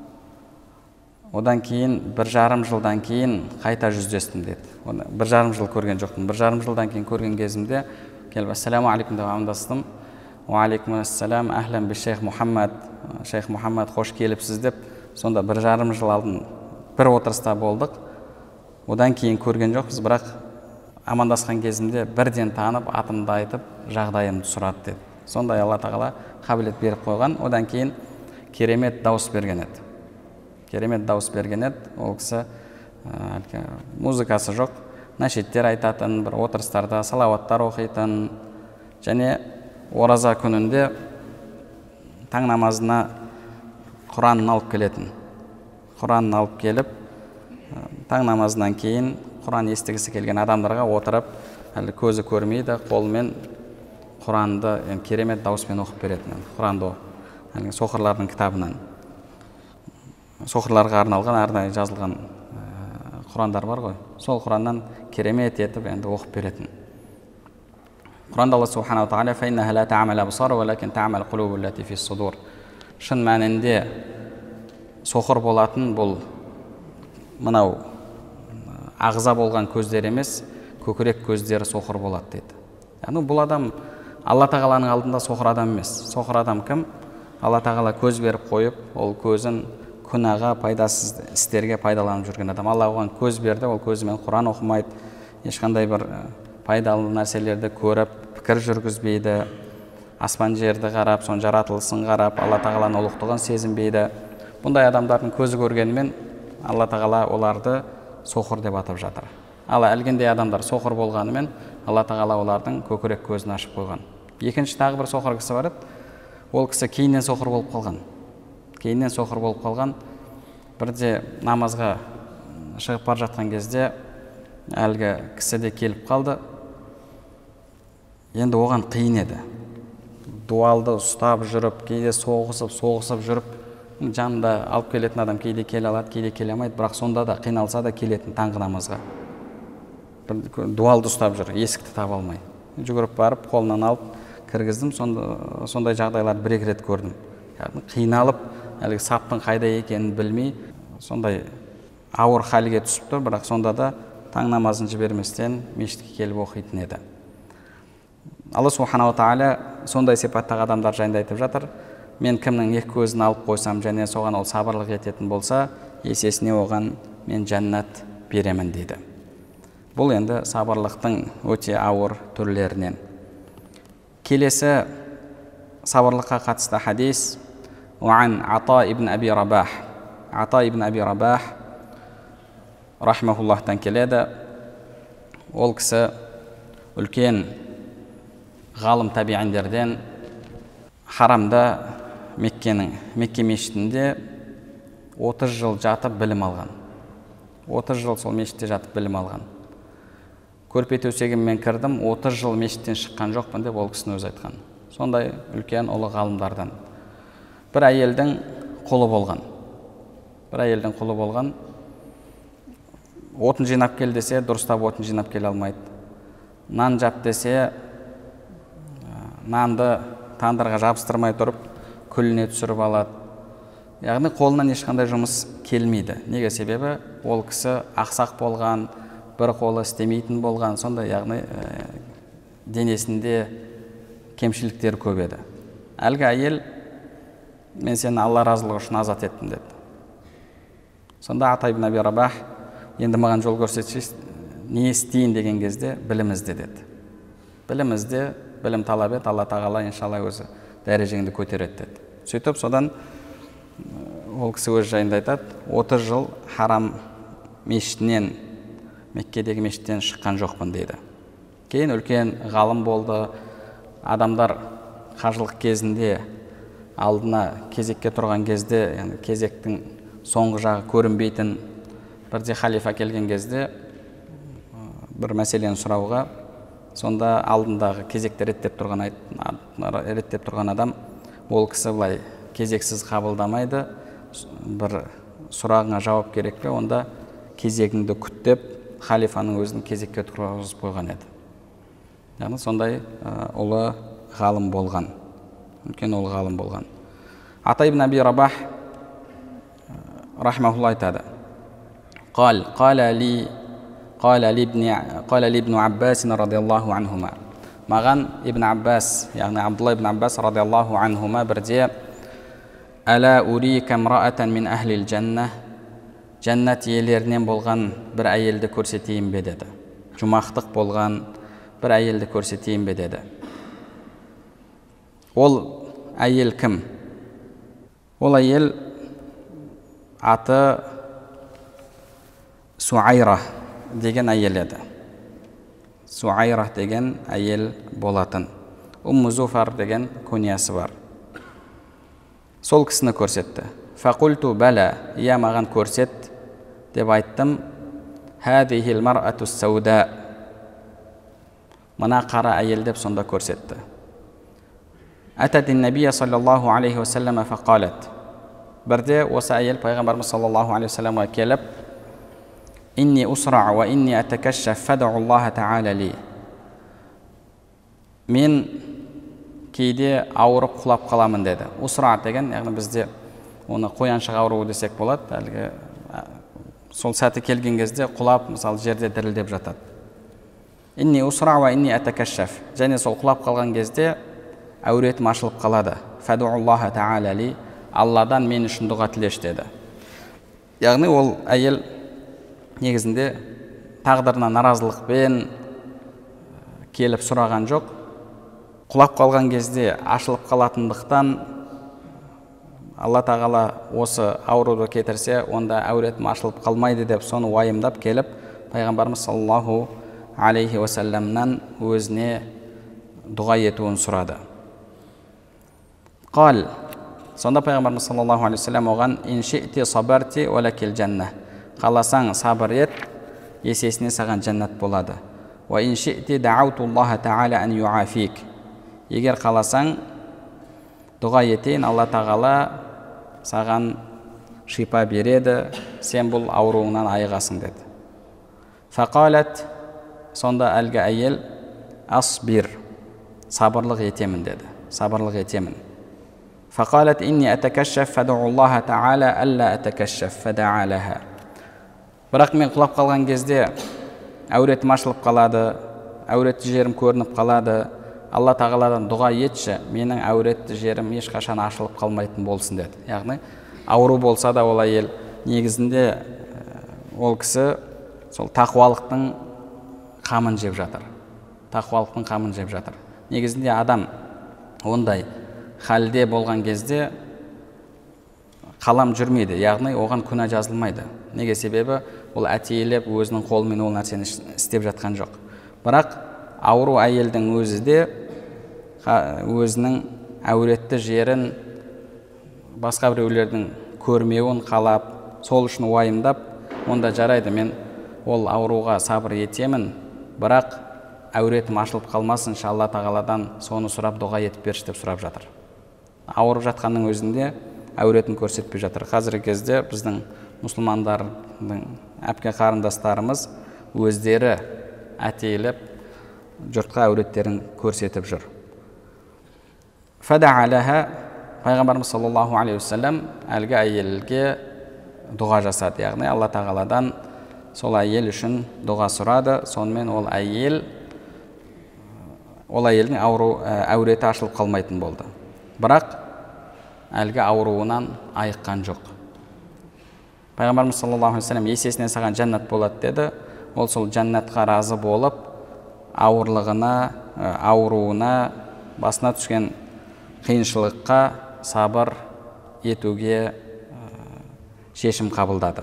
одан кейін бір жарым жылдан кейін қайта жүздестім деді. Бір жарым жыл көрген жоқпын. Бір жарым жылдан кейін көрген кезімде келіп ассаламу алейкум деп амандастым. Уалейкум ассалам, әхлән бі шейх Мұхаммад, шейх Мұхаммад қош келіпсіз деп, сонда бір жарым жыл алдын бір отырыста болдық. Одан кейін көрген жоқпыз, бірақ амандасқан кезімде бірден танып, атымды айтып, жағдайымды сұрады деді. Сондай Алла тағала қабілет беріп қойған. Одан кейін керемет дауыс берген еді. Керемет дауыс берген еді. Ол кісі музыкасы жоқ, нашидтер айтатын, бір отырыстарда салауаттар оқитын, және ораза күнінде таң намазына Құранын алып келетін. Құранын алып келіп, таң намазынан кейін Құран естігісі келген адамдарға отырып, әлі көзі көрмейді, қолымен Құранды керемет дауыспен оқып беретін. Құранды соқырлардың кітабынан. Соқырларға арналған арнайы жазылған Құрандар бар ғой. Сол Құраннан керемет етіп енді оқып беретін. Құранда Алла субханаху ва тағала фаиннаха ла таъмал абсар валакин таъмал қулубу лати фис судур. Шын мәнінде соқыр болатын бұл мынау ағза болған көздер емес, көкірек көздері соқыр болады дейді. Яғни бұл адам Алла тағаланың алдында соқыр адам емес. Соқыр адам кім? Алла тағала көз беріп қойып, ол көзін күнәға, пайдасыз істерге пайдаланып жүрген адам. Алла оған көз берді, ол көзімен Құран оқымайды, ешқандай бір пайдалы нәрселерді көріп, пікір жүргізбейді, аспан жерді қарап, сон жаратылысын қарап, Алла тағаланың ұлықтығын сезінбейді. Бұндай адамдардың көзі көргенімен Алла тағала оларды соқыр деп атап жатыр. Ал әлгіндей адамдар соқыр болғанымен Алла тағала олардың көкірек көзін ашып қойған. Екінші тағы бір соқыр кісі бар еді. Ол кісі кейіннен соқыр болып қалған. Кейіннен соқыр болып қалған. Бірде намазға шығып бара жатқан кезде әлгі кісі де келіп қалды. Енді оған қиын еді. Дуалды ұстап жүріп, кейде соғысып, соғысып жүріп, жанында алып келетін адам кейде келе алады, кейде келе алмайды, бірақ сонда да қиналса да келетін таңғы намазға. Дуалды ұстап жүр, есікті таба алмай. Жүгіріп барып, қолынан алып кіргіздім, сондай жағдайлар бір-екі рет көрдім. Яғни қиналып, әлгі саптың қайда екенін білмей, сондай ауыр халге түсіп тұр, бірақ сонда да таң намазын жіберместен мешітке келіп оқитын еді. Алла субханаху ва тағала сондай сипаттағы адамдар жайында айтып жатыр. Мен кімнің екі көзін алып қойсам, және соған ол сабырлық ететін болса, есесіне оған мен жәннат беремін дейді. Бұл енді сабырлықтың өте ауыр түрлерінен. Келесі сабырлыққа қатысты хадис Уан Ата ибн Аби Рабах. Ата ибн Аби Рабах рахмахуллахтан келеді. Ол кісі үлкен ғалым табиғиндерден, харамда Меккенің Мекке мешітінде отыз жыл жатып білім алған. отыз жыл сол мешітте жатып білім алған. Көрпе төсегіммен кірдім, отыз жыл мешіттен шыққан жоқпын деп ол кісінің өзі айтқан. Сондай үлкен ұлы ғалымдардан. Бір әйелдің құлы болған. Бір әйелдің құлы болған. Отын жинап кел десе, дұрыстап отын жинап келе алмайды. Нан жап десе, нанды тандырға жабыстырмай тұрып, күліне түсіріп алады. Яғни қолынан ешқандай жұмыс келмейді. Неге себебі? Ол кісі ақсақ болған, бір қолы істемейтін болған, сонда яғни ә, денесінде кемшіліктер көп еді. Әлгі әйел, мен сені Алла разылығы үшін азат еттім деді. Сонда Ата ибн Аби Рабах, енді маған жол көрсетші, не істейін деген кезде білім ізде деді. Білім ізде, білім талап ет, Алла тағала иншалла өзі дәрежеңді көтереді деді. Сөйтіп, содан ол кісі өз жайында айтады, отыз жыл харам мешітінен, Меккедегі мешіттен шыққан жоқпын дейді. Кейін үлкен ғалым болды. Адамдар қажылық кезінде алдына кезекке тұрған кезде, яғни кезектің соңғы жағы көрінбейтін, бірде халифа келген кезде бір мәселені сұрауға сонда алдындағы кезекті реттеп тұрған реттеп тұрған адам ол кісі былай кезексіз қабылдамайды. Бір сұрағыңа жауап керек пе, онда кезегіңді күт деп халифаның өзін кезекке тұрғызып қойған еді. Яғни сондай ұлы ғалым болған, үлкен ұлы ғалым болған. Ата ибн Аби Рабах рахмаулла айтады: قال قال لي قال لابن قال لابن عباس رضي الله عنهما. Маған ибн Аббас, яғни Абдулла ибн Аббас радиаллаху анхума бірде: «Ала урика имраатан мин ахлил жанна». Жәннат иелерінен болған бір әйелді көрсетейін бе деді. Жұмақтық болған бір әйелді көрсетейін бе деді. Ол әйел кім? Ол әйел аты Суайра деген әйел еді. Суайра деген әйел болатын. Умму Зуфар деген күниясы бар. Сол кісіні көрсетті. Фақульту бәлә, иә маған көрсет деп айттым. Хадихил мар'ату сауда. Мына қара әйел деп сонда көрсетті. Атадин набия саллаллаху алейхи вассалама фақалат. Бірде осы әйел пайғамбарымыз саллаллаху алейхи вассаламға келіп: «Инни усра ва инни атакашшаф фад'у Аллаха та'ала ли». Мен кейде ауырып құлап қаламын деді. Усра деген, яғни бізде оны қояншық ауруы десек болады. Әлгі сол сәті келген кезде құлап, мысалы жерде дірілдеп жатады. Инни усра ва инни атакашшаф. Және сол құлап қалған кезде әуретім ашылып қалады. Фад'у Аллаха та'ала ли. Алладан мен үшін дұға тілеш деді. Яғни ол әйел негізінде тағдырына наразылықпен келіп сұраған жоқ. Құлап қалған кезде ашылып қалатындықтан Алла тағала осы ауруды кетірсе, онда әуретім ашылып қалмайды деп соны уайымдап келіп, пайғамбарымыз саллаллаху алейхи уассаламнан өзіне дұға етуін сұрады. Қал, сонда пайғамбарымыз саллаллаху алейхи уассалам оған: «Ин ши'ти сабарти ва лакил жанна». Қаласаң сабыр ет, есесіне саған жәннат болады. Ва ин ши'ти дa'ауту Аллаха та'ала ан ю'афик. Егер қаласаң дұға етейін, Алла тағала саған шипа береді, сен бұл ауруыңнан айығасың деді. Фақалат, сонда әлгі әйел: «Асбир», сабырлық етемін деді. Сабырлық етемін. Фақалат: «Инни атакашшаф фад'у Аллаха та'ала алла атакашшаф фада'a лаха». Бірақ мен құлап қалған кезде әуретім ашылып қалады, әуретті жерім көрініп қалады. Алла тағаладан дұға етші, менің әуретті жерім ешқашан ашылып қалмайтын болсын деді. Яғни ауру болса да ол әйел негізінде ол кісі сол тақуалықтың қамын жеп жатыр. Тақуалықтың қамын жеп жатыр. Негізінде адам ондай халде болған кезде қалам жүрмейді, яғни оған күнә жазылмайды. Неге? Себебі ол әтейлеп өзінің қолымен ол нәрсені істеп жатқан жоқ. Бірақ ауру әйелдің өзі де өзінің әуретті жерін басқа біреулердің көрмеуін қалап, сол үшін уайымдап, онда жарайды, мен ол ауруға сабыр етемін, бірақ әуретім ашылып қалмасыншы, Алла тағаладан соны сұрап дұға етіп берші деп сұрап жатыр. Ауырып жатқанның өзінде әуретін көрсетпей жатыр. Қазіргі кезде біздің мұсылмандардың әпке қарындастарымыз өздері әтейлеп жұртқа әуреттерін көрсетіп жүр. Фада'a лаха, пайғамбарымыз саллаллаху алейхи уассалам әлгі әйелге дұға жасады. Яғни Алла тағаладан сол әйел үшін дұға сұрады. Сонымен ол әйел ол әйелдің ауру әуреті ашылып қалмайтын болды. Бірақ әлгі ауруынан айыққан жоқ. Пайғамбарымыз саллаллаху алейхи уассалам есесіне саған жәннат болады деді. Ол сол жәннатқа разы болып, ауырлығына, ауруына, басына түскен қиыншылыққа сабыр етуге шешім қабылдады.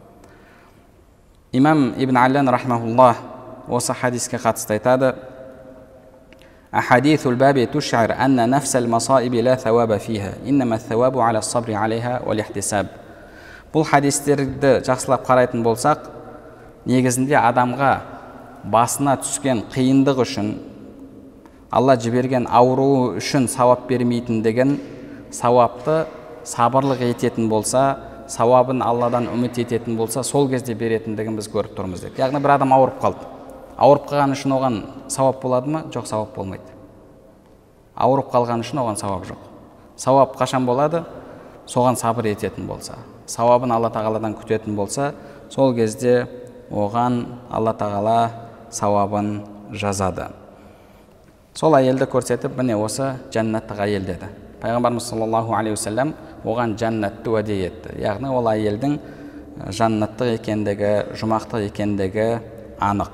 Имам Ибн Аллан рахмахуллах осы хадиске қатысты айтады: أحاديث الباب تشعر أن نفس المصائب لا ثواب فيها إنما الثواب على الصبر عليها والاحتساب. Бұл хадистерді жақсылап қарайтын болсақ, негізінде адамға басына түскен қиындық үшін, Алла жіберген ауру үшін сауап бермейтіндігін, сауапты сабырлық ететін болса, сауабын Алладан үміт ететін болса, сол кезде беретіндігін біз көріп тұрмыз деді. Яғни бір адам ауырып қалды. Ауырып қалған үшін оған сауап болады ма? Жоқ, сауап болмайды. Ауырып қалған үшін оған сауап жоқ. Сауап қашан болады? Соған сабыр ететін болса, сауабын Алла тағаладан күтетін болса, сол кезде оған Алла тағала сауабын жазады. Сол әйелді көрсетіп, міне осы жәннаттық әйел деді. Пайғамбарымыз саллаллаху алейхи уассалам оған жәннатты уәде етті. Яғни ол әйелдің жәннаттық екендігі, жұмақтық екендігі анық.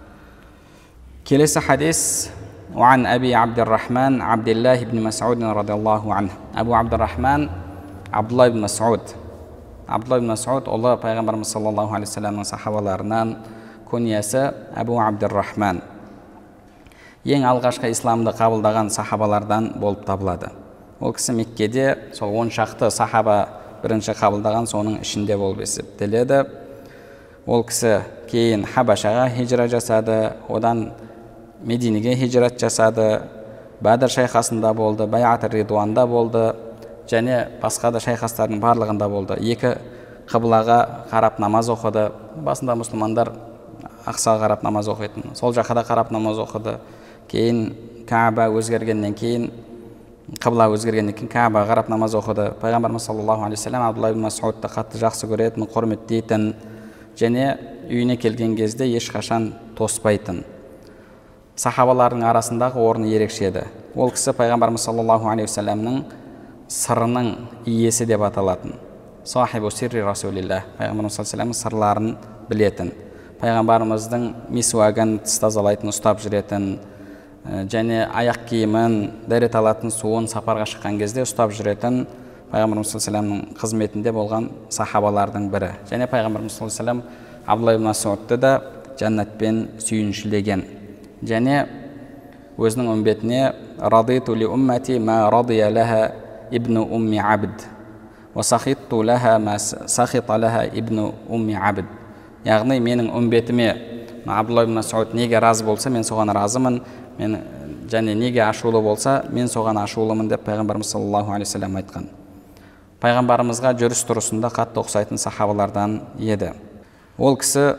Келесі хадис وعن أبي عبد الرحمن عبد الله بن مسعود رضي الله عنه. أبو عبد الرحمن عبد الله بن مسعود. عبد الله بن مسعود الله пайғамбарымыз саллаллаху алейхи вассаламның сахабаларынан, күниясы Абу Абдуррахман. Ең алғашқы исламды қабылдаған сахабалардан болып табылады. Ол кісі Меккеде сол он шақты сахаба бірінші қабылдаған, соның ішінде болып есептеледі. Ол кісі кейін Хабашаға хижра жасады, одан Мединеге хижрат жасады, Бадр шайқасында болды, Байат Ридуанда болды, және басқа да шайқастардың барлығында болды. Екі қыблаға қарап намаз оқыды. Басында мұсылмандар ақсаға қарап намаз оқитын, сол жаққа да қарап намаз оқыды. Кейін Кааба өзгергеннен кейін, қыбла өзгергеннен кейін Кааба қарап намаз оқыды. Пайғамбарымыз саллаллаху алейхи вассалам Абдулла ибн Мас'удты қатты жақсы көретін, құрметтейтін, және үйіне келген кезде ешқашан тоспайтын. Сахабалардың арасындағы орны ерекше еді. Ол кісі пайғамбарымыз саллаллаху алейхи вассаламның сырының иесі деп аталатын. Сахибу сирри расулилlah. Пайғамбарымыз саллаллаху алейхи вассаламның сырларын білетін. Пайғамбарымыздың мисуагын тіс тазалайтын, ұстап жүретін, және аяқ киімін, дәрет алатын суын сапарға шыққан кезде ұстап жүретін пайғамбарымыз саллаллаху алейхи вассаламның қызметінде болған сахабалардың бірі. Және пайғамбарымыз саллаллаху алейхи вассалам Абдулла ибн Мас'удты да жәннатпен сүйіншілеген. Және өзінің үмбетіне радиту ли уммати ма радия лаха ибну умми абд ва сахитту лаха ма сахита лаха ибну умми абд. Яғни менің үмбетіме Абдулла ибн Мас'уд неге разы болса, мен соған разымын, мен және неге ашулы болса, мен соған ашулымын деп пайғамбарымыз саллаллаху алейхи вассалам айтқан. Пайғамбарымызға жүріс тұрысында қатты ұқсайтын сахабалардан еді. Ол кісі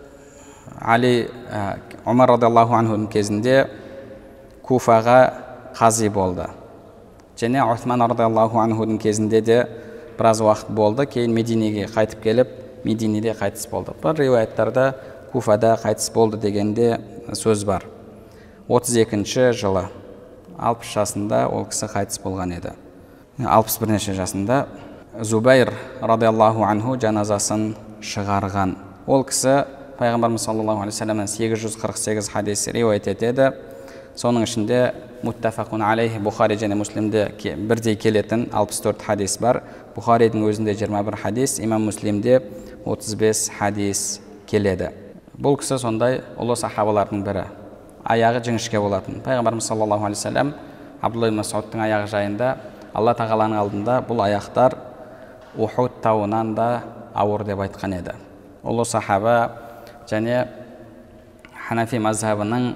Али Умар радиаллаху анхудың кезінде Куфаға қази болды. Және Усман радиаллаху анхудың кезінде де біраз уақыт болды. Кейін Мединеге қайтып келіп, Мединеде қайтыс болды. Бір риуаяттарда Куфада қайтыс болды дегенде сөз бар. отыз екінші жылы, алпыс жасында ол кісі қайтыс болған еді. алпыс бірінші жасында Зубайр радиаллаху анху жаназасын шығарған. Ол кісі пайғамбарымыз саллаллаху алейхи вассаламнан сегіз жүз қырық сегіз хадис риуаят етеді. Соның ішінде муттафақун алейхи Бухари және Муслимде бірдей келетін алпыс төрт хадис бар. Бухаридің өзінде жиырма бір хадис, имам Муслимде отыз бес хадис келеді. Бұл кісі сондай ұлы сахабалардың бірі. Аяғы жіңішке болатын. Пайғамбарымыз саллаллаху алейхи вассалам Абдулла ибн Мас'удтың аяғы жайында Алла тағаланың алдында бұл аяқтар Ухуд тауынан да ауыр деп айтқан еді. Ұлы сахаба және Ханафи мазхабының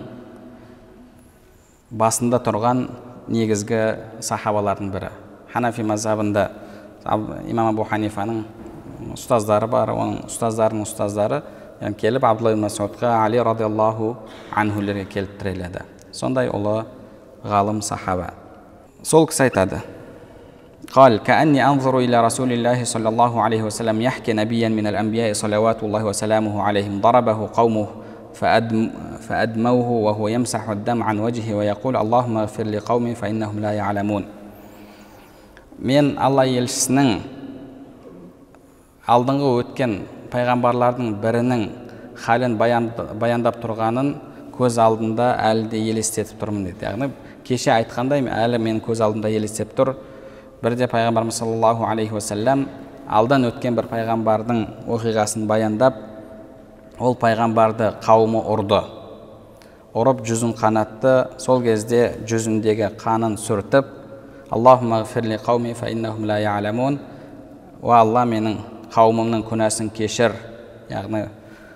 басында тұрған негізгі сахабалардың бірі. Ханафи мазхабында имам Абу Ханифаның ұстаздары бар, оның ұстаздарының ұстаздары келіп Абдулла ибн Мас'удқа Али радиаллаху анхулерге келіп тіреледі. Сондай ұлы ғалым сахаба. Сол кісі айтады: قال كأني أنظر إلى رسول الله صلى الله عليه وسلم يحكي نبيا من الأنبياء صلوات الله وسلامه عليهم ضربه قومه فأدم فأدموه وهو يمسح الدم عن وجهه ويقول اللهم اغفر لقومي فإنهم لا يعلمون. Мен Алла елшісінің алдыңғы өткен пайғамбарлардың бірінің халін баяндап тұрғанын көз алдында әлі де елестетіп тұрмын дейді. Яғни кеше айтқандай әлі мен көз алдымда елестеп тұр. Бірде пайғамбарымыз саллаллаху алейхи уассалам алдан өткен бір пайғамбардың оқиғасын баяндап, ол пайғамбарды қауымы ұрды. Ұрып жүзін қанатты, сол кезде жүзіндегі қанын сүртіп, Аллахумма гфирли қауми фа иннахум ла я'ламун. О Алла, менің қауымымның күнәсін кешір. Яғни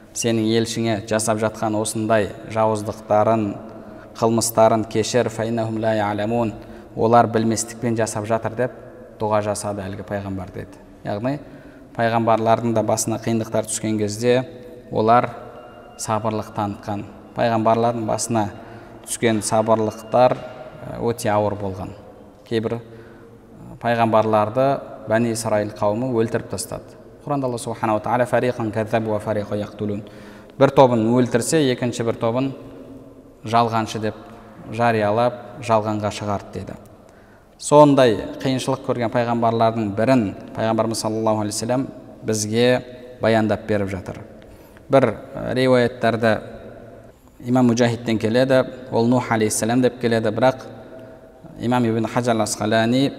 сенің елшіңе жасап жатқан осындай жауыздықтарын, қылмыстарын кешір, фаиннахум ла я'ламун, олар білместікпен жасап жатыр деп дұға жасады әлгі пайғамбар деді. Яғни пайғамбарлардың да басына қиындықтар түскен кезде олар сабырлық танытқан. Пайғамбарлардың басына түскен сабырлықтар өте ауыр болған. Кейбір пайғамбарларды Бәни Исраил қауымы өлтіріп тастады. Құранда Алла субханала тағала фариқан каззабу ва фариқа яқтулун, бір тобын өлтірсе, екінші бір тобын жалғаншы деп жариялап, жалғанға шығарды деді. Сондай қиыншылық көрген пайғамбарлардың бірін пайғамбарымыз саллаллаху алейхи вассалам бізге баяндап беріп жатыр. Бір риуаяттарда имам Мужахидтен келеді, ол Нух алейхиссалам деп келеді, бірақ имам Ибн Хаджар ал-Асқалани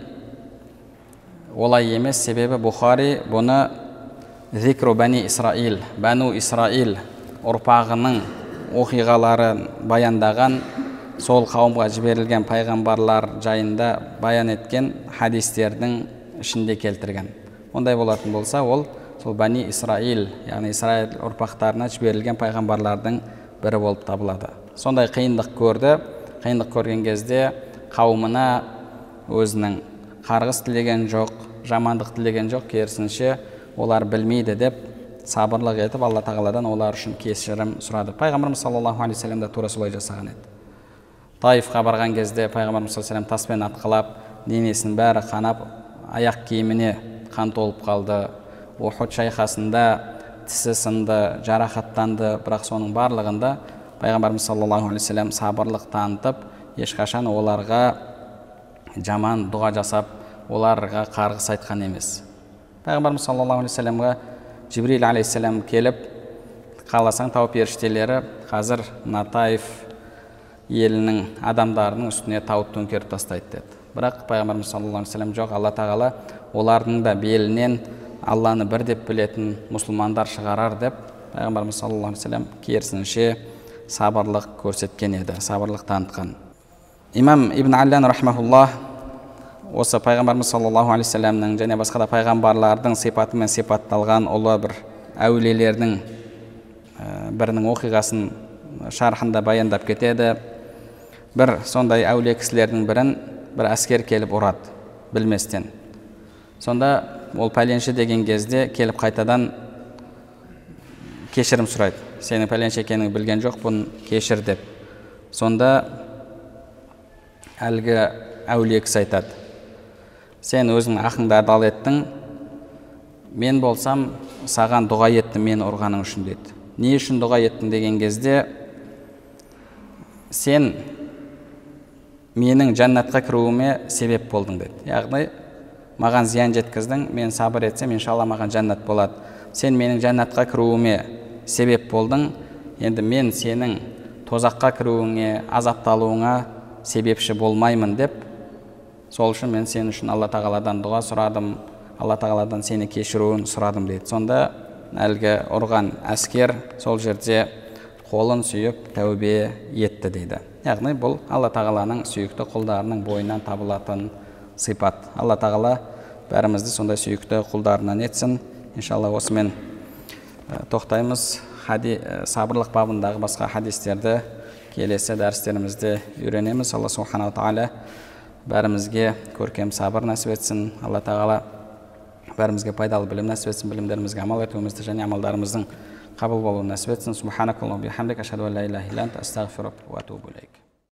олай емес, себебі Бұхари бұны зикру Бәни Исраил, Бәну Исраил ұрпағының оқиғаларын баяндаған, сол қауымға жіберілген пайғамбарлар жайында баян еткен хадистердің ішінде келтірген. Ондай болатын болса, ол сол Бәни Исраил, яғни Исраил ұрпақтарына жіберілген пайғамбарлардың бірі болып табылады. Сондай қиындық көрді, қиындық көрген кезде қауымына өзінің қарғыс тілеген жоқ, жамандық тілеген жоқ, керісінше олар білмейді деп сабырлық етіп, Алла тағаладан олар үшін кешірім сұрады. Пайғамбарымыз саллаллаху алейхи вассалам да тура солай жасаған еді. Таифқа барған кезде пайғамбарымыз саллаллаху алейхи вассалам таспен атқылап, денесінің бәрі қанап, аяқ киіміне қан толып қалды. Ухуд шайқасында тісі сынды, жарақаттанды, бірақ соның барлығында пайғамбарымыз саллаллаху алейхи вассалам сабырлық танытып, ешқашан оларға жаман дұға жасап, оларға қарғыс айтқан емес. Пайғамбарымыз саллаллаху алейхи вассаламға Жибрил алейхиссалам келіп, қаласаң тау періштелері қазір Натаиф елінің адамдарының үстіне тауды төңкеріп тастайды деді. Бірақ пайғамбарымыз саллаллаху алейхи вассалам жоқ, Алла тағала олардың да белінен Алланы бір деп білетін мұсылмандар шығарар деп пайғамбарымыз саллаллаху алейхи вассалам керісінше сабырлық көрсеткен еді, сабырлық танытқан. Имам Ибн Аллан рахмахуллах осы пайғамбарымыз саллаллаху алейхи вассаламның және басқа да пайғамбарлардың сипатымен сипатталған ұлы бір әулиелердің бірінің оқиғасын шархында баяндап кетеді. Бір сондай әулие кісілердің бірін бір әскер келіп ұрады білместен. Сонда ол пәленші деген кезде келіп қайтадан кешірім сұрайды. Сенің пәленші екеніңді білген жоқ, бұны кешір деп. Сонда әлгі әулие кісі айтады: сен өзің ақыңды адал еттің, мен болсам саған дұға еттім мені ұрғаның үшін деді. Не үшін дұға еттің деген кезде, сен менің жәннатқа кіруіме себеп болдың деді. Яғни маған зиян жеткіздің, мен сабыр етсем, иншалла маған жәннат болады. Сен менің жәннатқа кіруіме себеп болдың, енді мен сенің тозаққа кіруіңе, азапталуыңа себепші болмаймын деп, сол үшін мен сен үшін Алла тағаладан дұға сұрадым, Алла тағаладан сені кешіруін сұрадым дейді. Сонда әлгі ұрған әскер сол жерде қолын сүйіп тәубе етті дейді. Яғни бұл Алла тағаланың сүйікті құлдарының бойынан табылатын сипат. Алла тағала бәрімізді сондай сүйікті құлдарынан етсін. Иншалла осымен тоқтаймыз. Сабырлық бабындағы басқа хадистерді келесі дәрістерімізде үйренеміз. Алла субханала тағала бәрімізге көркем сабыр нәсіп етсін. Алла тағала бәрімізге пайдалы білім нәсіп етсін, білімдерімізге амал етуімізді және амалдарымыздың қабыл болуын нәсіп етсін. Субханакаллахумма бихамдика, ашһаду ан ла илаха илля анта, астағфирука ва атубу илейк.